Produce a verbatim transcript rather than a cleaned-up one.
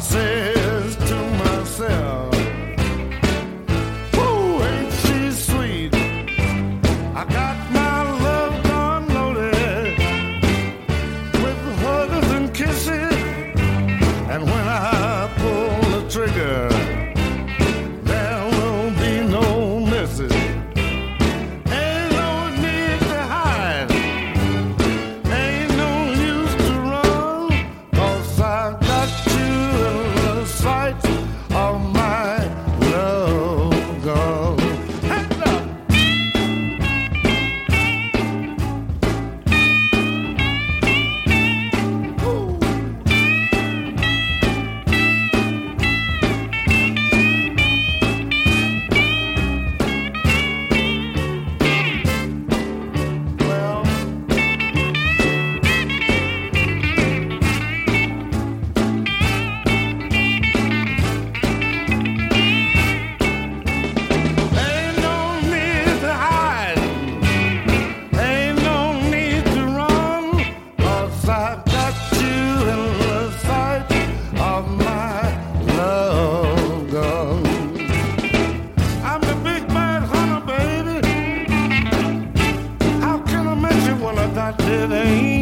says to myself, "Ooh, ain't she sweet? I got my love gun loaded with hugs and kisses, and when I pull the trigger, there will be no misses. Ain't no need to hide, ain't no use to run, 'cause I got you in the sight of my love gun." Hand up. Ooh. Well, ain't no need to hide, ain't no need to run, 'cause I got you in the sight of my love gun. I'm the big bad hunter, baby. How can I mention what I thought it ain't?